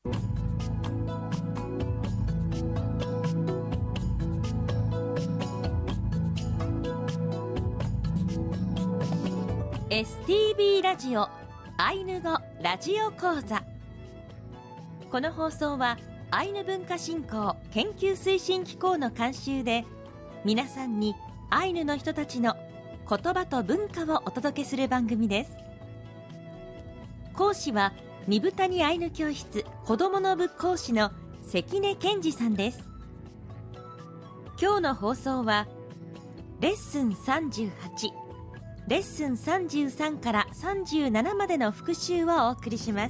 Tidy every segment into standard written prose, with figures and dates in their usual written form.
STB ラジオアイヌ語ラジオ講座。この放送はアイヌ文化振興研究推進機構の監修で、皆さんにアイヌの人たちの言葉と文化をお届けする番組です。講師は三部谷アイヌ教室子どもの部講師の関根健二さんです。今日の放送はレッスン38、レッスン33から37までの復習をお送りします。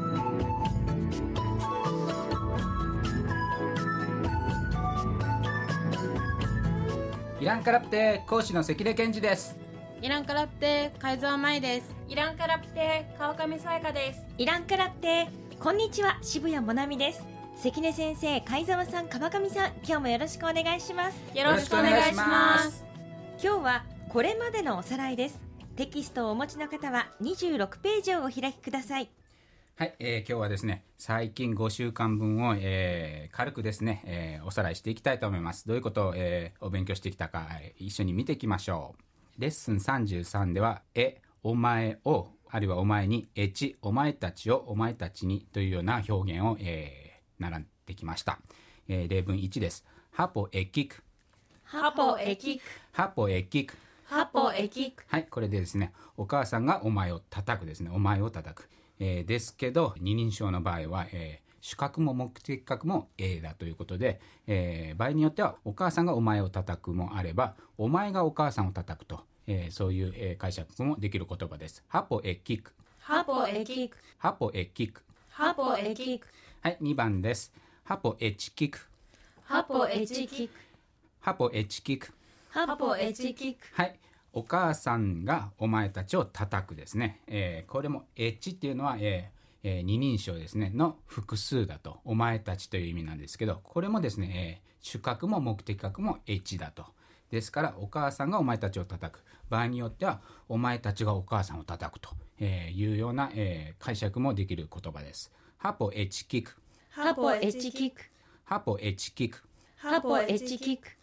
イランカラプテ講師の関根健二です。 イランカラプテ海沢舞です。 イランカラプテ川上さやかです。 イランカラプテこんにちは、渋谷もなみです。関根先生、海沢さん、川上さん、今日もよろしくお願いします。 よろしくお願いします。 今日はこれまでのおさらいです。テキストをお持ちの方は26ページをお開きください。 はい、今日はですね、最近5週間分を、軽くですね、おさらいしていきたいと思います。どういうことを、お勉強してきたか、一緒に見ていきましょう。レッスン33では、お前を、あるいはお前に、お前たちを、お前たちにというような表現を、習ってきました。例文1です。ハポエキク。 ハポエキク。 ハポエキク。 ハポエキク。 はい、これでですね、お母さんがお前を叩くですね。お前を叩く。ですけど、二人称の場合は、主格も目的格も A だということで、場合によってはお母さんがお前を叩くもあれば、お前がお母さんを叩くと、そういう、解釈もできる言葉です。ハポエキク。 ハポエキク。 ハポエキク。 ハポエキク。 はい、2番です。ハポエチキク。 ハポエチキク。 ハポエチキク。 ハポエチキク。 はい、お母さんがお前たちを叩くですね。これもエチっていうのは、二人称ですねの複数だと、お前たちという意味なんですけど、これもですね、主格も目的格もエチだと。ですからお母さんがお前たちを叩く、場合によってはお前たちがお母さんを叩くというような、解釈もできる言葉です。ハポエチキク。 ハポエチキク。 ハポエチキク。 ハポエチキク。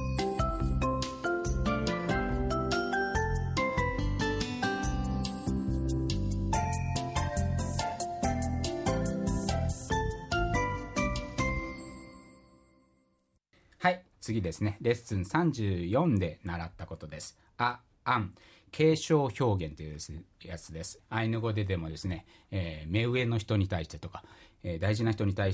はい、次ですね。レッスン34で習ったことです。あん、継承表現というやつです。アイヌ語でもですね、目上の人に対してとか、大事な人に対して、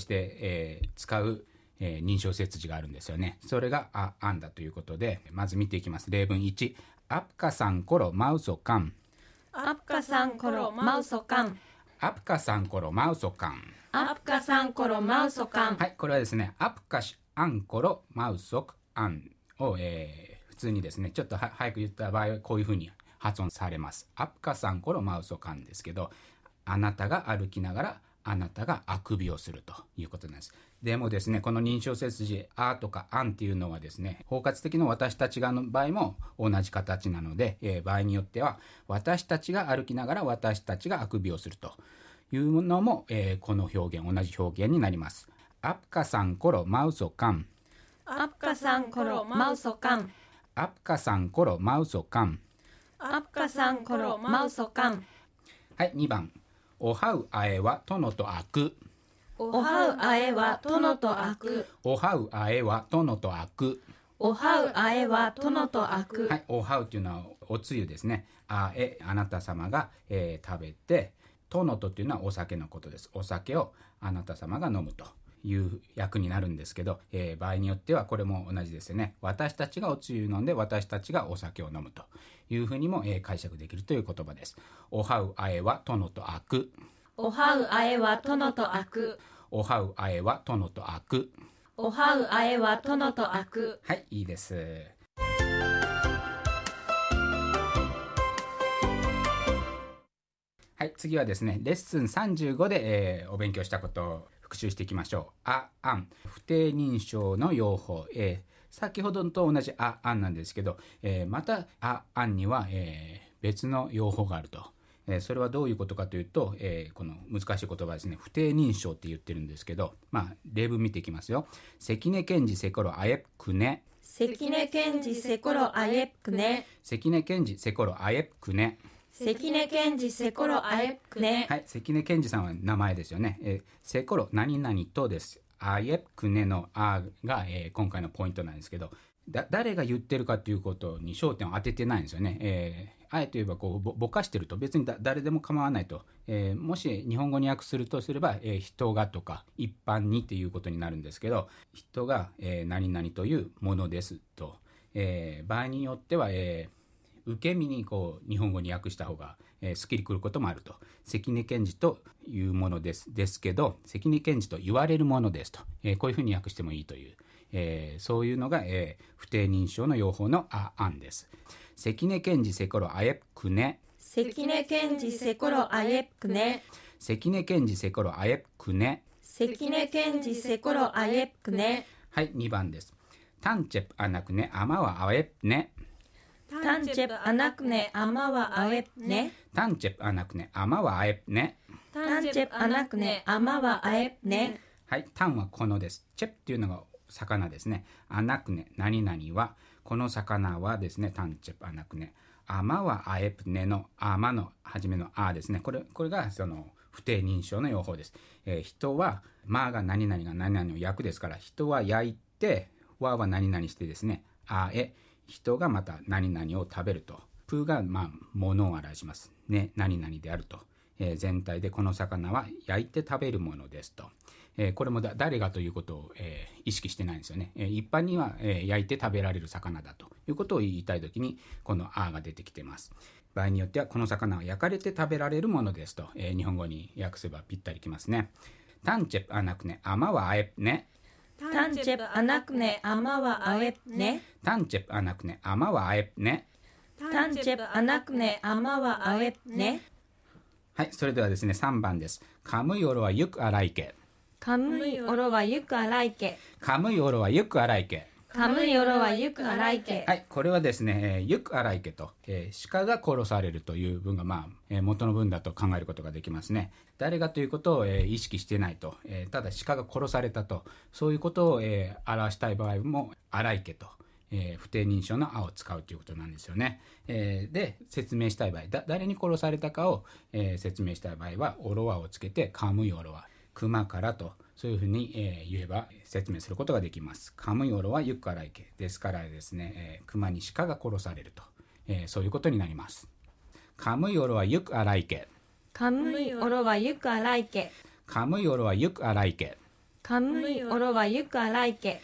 使う、認証接字があるんですよね。それがあんだということで、まず見ていきます。例文1、アプカさんコロマウソカン。 アプカさんコロマウソカン。 アプカさんコロマウソカン。 アプカさんコロマウソカン。 はい、これはですね、アプカシアンコロマウソクアンを、普通にですね、ちょっと早く言った場合はこういうふうに発音されます。アプカさんコロマウソカンですけど、あなたが歩きながらあなたがあくびをするということなんです。でもですね、この認証接字あとかあんっていうのはですね、包括的の私たちがの場合も同じ形なので、場合によっては私たちが歩きながら私たちがあくびをするというのも、この表現、同じ表現になります。アプカさんコロマウソカン。 アプカさんコロマウソカン。 アプカさんコロマウソカン。 アプカさんコロマウソカン。 はい、2番。おはうあえは殿とあく。 おはうあえは殿とあく。 おはうあえは殿とあく。 おはうあえは殿とあく。 はい、おはうというのはおつゆですね。あなた様が、食べて、殿とっていうのはお酒のことです。お酒をあなた様が飲むという訳になるんですけど、場合によってはこれも同じですよね。私たちがおつゆ飲んで私たちがお酒を飲むというふうにも、解釈できるという言葉です。おはうあえは殿とあく。 おはうあえは殿とあく。 おはうあえは殿とあく。 おはうあえは殿とあく。 はい、いいです。はい、次はですね、レッスン35で、お勉強したことを復習していきましょう。あん、不定認証の用法、先ほどと同じあんなんですけど、またあんには、別の用法があると、 それはどういうことかというと、この難しい言葉ですね、不定認証って言ってるんですけど、例文見ていきますよ。関根賢治セコロアエプクネ、 関根賢治セコロアエプクネ、 関根賢治セコロアエプクネ、 関根賢治セコロアエプクネ。 はい、関根賢治さんは名前ですよね。セコロ何々とです。アエプクネのアが、今回のポイントなんですけど、誰が言ってるかということに焦点を当ててないんですよね。あえて言えばこうぼかしてると別に誰でも構わないと、もし日本語に訳するとすれば、人がとか一般にということになるんですけど、人が、何々というものですと、場合によっては、受け身にこう日本語に訳した方が、すっきりくることもあると。関根賢治というものですけど、関根賢治と言われるものですと、こういうふうに訳してもいいという、そういうのが、不定認証の用法の案です。関根賢治セコロアエプクネ、 関根賢治セコロアエプクネ、 関根賢治セコロアエプクネ、 関根賢治セコロアエプクネ。 はい、2番です。タンチェプアナクネアマワアエプネ、 タンチェプアナクネアマワアエプネ、 タンチェプアナクネアマワアエプネ。 タンチェプアナクネアマワアエプネ。 はい、タンはこのです。チェプっていうのが魚ですね。アナクネ何々は、この魚はですね、タンチェプアナクネ。アマはアエプネのアマの初めのアですね。これがその不定認証の用法です。人はマが何々が何々の訳ですから、人は焼いて、ワは何々してですね、人がまた何々を食べると。プが物を表しますね。何々であると。全体でこの魚は焼いて食べるものですと。これも誰がということを、意識してないんですよね。一般には、焼いて食べられる魚だということを言いたいときにこのあが出てきてます。場合によってはこの魚は焼かれて食べられるものですと、日本語に訳せばぴったりきますね。タンチェプアナクネアマワアエプネ、 タンチェプアナクネアマワアエプネ、 タンチェプアナクネアマワアエプネ。 タンチェプアナクネアマワアエプネ。 はい、それではですね、3番です。カムイオロはゆくあらいけ、 カムイオロはゆくあらいけ、 カムイオロはゆくあらいけ。 カムイオロはゆくあらいけ。 はい、これはですね、ゆくあらいけと、鹿が殺されるという文が、元の文だと考えることができますね。誰がということを、意識してないと、ただ鹿が殺されたと、そういうことを、表したい場合もあらいけと、不定認証のあを使うということなんですよね。で説明したい場合、誰に殺されたかを、説明したい場合はオロワをつけてカムイオロワ、熊からと、そういうふうに、言えば説明することができます。カムイオロはゆくあらいけですからですね、熊に鹿が殺されると、そういうことになります。カムイオロはゆくあらいけ、 カムイオロはゆくあらいけ、 カムイオロはゆくあらいけ。 カムイオロはゆくあらいけ。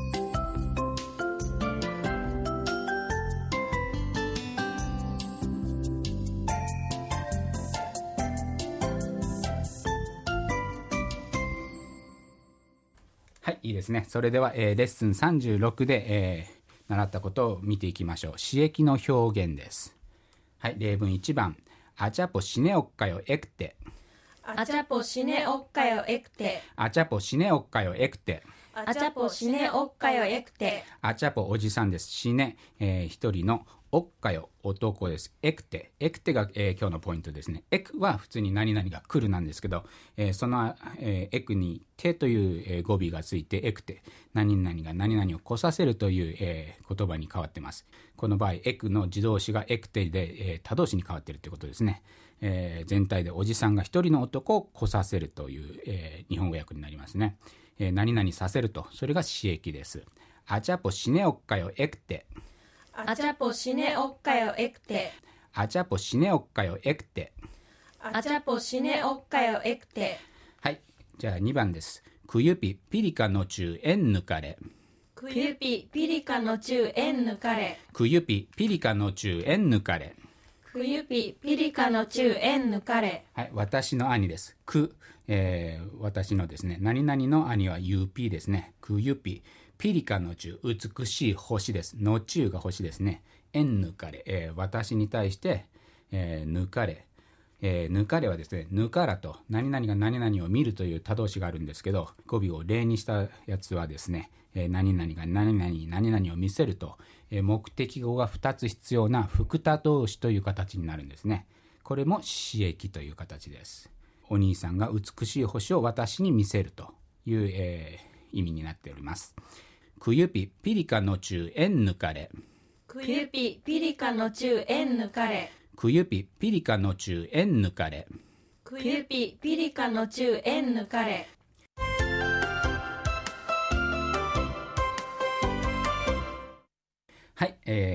はい、いいですね。それでは、レッスン36で、習ったことを見ていきましょう。詞液の表現です。はい、例文1番。アチャポシネオッカヨエクテ。 アチャポシネオッカヨエクテ。 アチャポシネオッカヨエクテ。 アチャポシネオッカヨエクテ。 アチャポおじさんです。シネ、一人のオッカヨ男です。エクテ。エクテが、今日のポイントですね。エクは普通に何々が来るなんですけど、その、エクにテという、語尾がついてエクテ。何々が何々を来させるという、言葉に変わってます。この場合、エクの自動詞がエクテで、他動詞に変わっているということですね。全体でおじさんが一人の男を来させるという、日本語訳になりますね。何々させると、それが詞液です。アチャポシネオッカヨエクテ。 アチャポシネオッカヨエクテ。 アチャポシネオッカヨエクテ。 アチャポシネオッカヨエクテ。 はい、じゃあ2番です。クユピピリカの中エンヌカレ。 クユピピリカの中エンヌカレ。 クユピピリカの中エンヌカレ。 クユピピリカの中エンヌカレ。 はい、私の兄です。私のですね、何々の兄は UP ですね。クユピピリカの中、美しい星です。の中が星ですね。エンヌカレ、私に対して、抜かれ。抜かれはですね、抜からと何々が何々を見るという他動詞があるんですけど、語尾を例にしたやつはですね、何々が何々何々を見せると、目的語が2つ必要な副他動詞という形になるんですね。 これも詞役という形です。お兄さんが美しい星を私に見せるという、意味になっております。くゆぴピリカの中縁抜かれ、 くゆぴピリカの中縁抜かれ、 くゆぴピリカの中縁抜かれ、 くゆぴピリカの中縁抜かれ。 はい、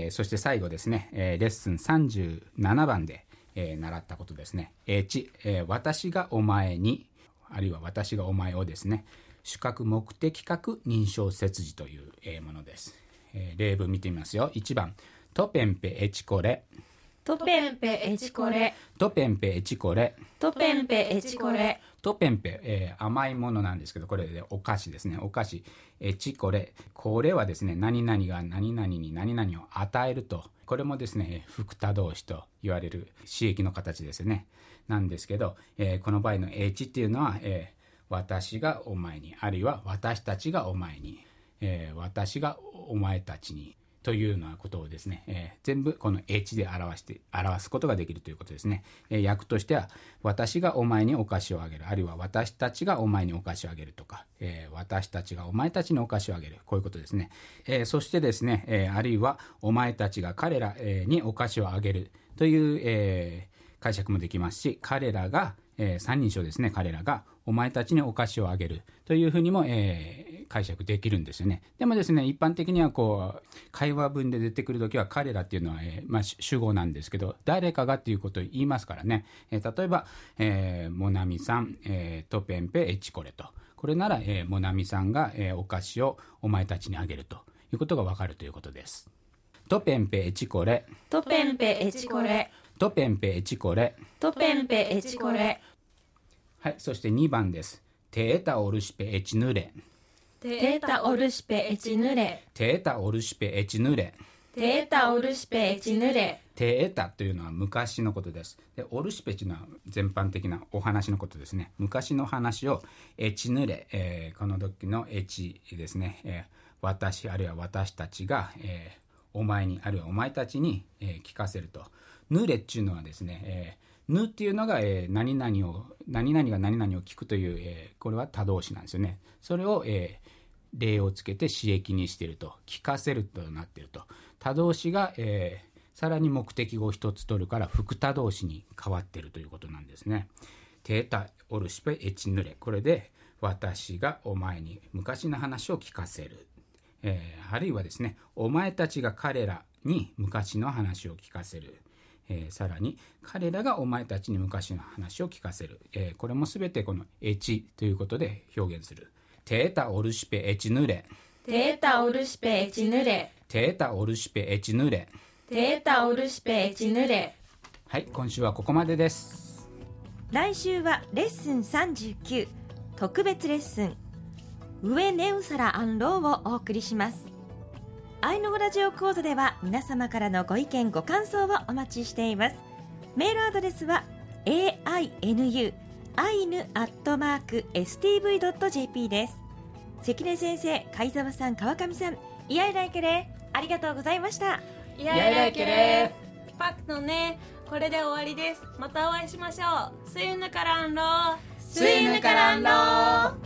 そして最後ですね、レッスン37番で、習ったことですね。1、私がお前に、あるいは私がお前をですね、主格目的格認証切字という、ものです。例文見てみますよ。1番、トペンペエチコレ、 トペンペエチコレ、 トペンペエチコレ、 トペンペエチコレ。 トペンペ、甘いものなんですけど、これでお菓子ですね。お菓子、チコレ、これはですね、何々が何々に何々を与えると、これもですね、副他動詞と言われる詞役の形ですね。なんですけど、この場合のチっていうのは、私がお前に、あるいは私たちがお前に、私がお前たちにというようなことをですね、全部このチで表すことができるということですね。訳としては、私がお前にお菓子をあげる、あるいは私たちがお前にお菓子をあげるとか、私たちがお前たちにお菓子をあげる、こういうことですね。そしてですね、あるいはお前たちが彼らにお菓子をあげるという、解釈もできますし、彼らが、三人称ですね、彼らがお前たちにお菓子をあげるというふうにも、解釈できるんですよね。でもですね、一般的にはこう会話文で出てくるときは彼らっていうのは、主語なんですけど、誰かがっていうことを言いますからね。例えば、モナミさん、トペンペエチコレと、これなら、モナミさんが、お菓子をお前たちにあげるということがわかるということです。トペンペエチコレ、 トペンペエチコレ、 トペンペエチコレ、 トペンペエチコレ。 はい、そして2番です。テータオルシペエチヌレ、 テータオルシペエチヌレ、 テータオルシペエチヌレ、 テータオルシペエチヌレ。 テータというのは昔のことです。で、オルシペというのは全般的なお話のことですね。昔の話をエチヌレ、この時のエチですね、私あるいは私たちが、お前にあるいはお前たちに、聞かせると。ヌレっていうのはですね、ぬっていうのが、何々が何々を聞くという、これは他動詞なんですよね。それを、例をつけて詞役にしていると、聞かせるとなっていると。他動詞が、さらに目的語を一つ取るから副他動詞に変わっているということなんですね。テータオルシペエチヌレ、これで私がお前に昔の話を聞かせる、あるいはですね、お前たちが彼らに昔の話を聞かせる、さらに彼らがお前たちに昔の話を聞かせる、これもすべてこのエチということで表現する。テータオルシペエチヌレ、 テータオルシペエチヌレ、 テータオルシペエチヌレ。 テータオルシペエチヌレ。 はい、今週はここまでです。 来週はレッスン39特別レッスン上ネウサラアンローをお送りします。アイヌ語ラジオ講座では皆様からのご意見ご感想をお待ちしています。メールアドレスは ainu@stv.jp です。関根先生、貝澤さん、川上さん、イヤイライケレありがとうございました。 イヤイライケレーパクトね、これで終わりです。またお会いしましょう。スイヌカランロー、 スイヌカランロー。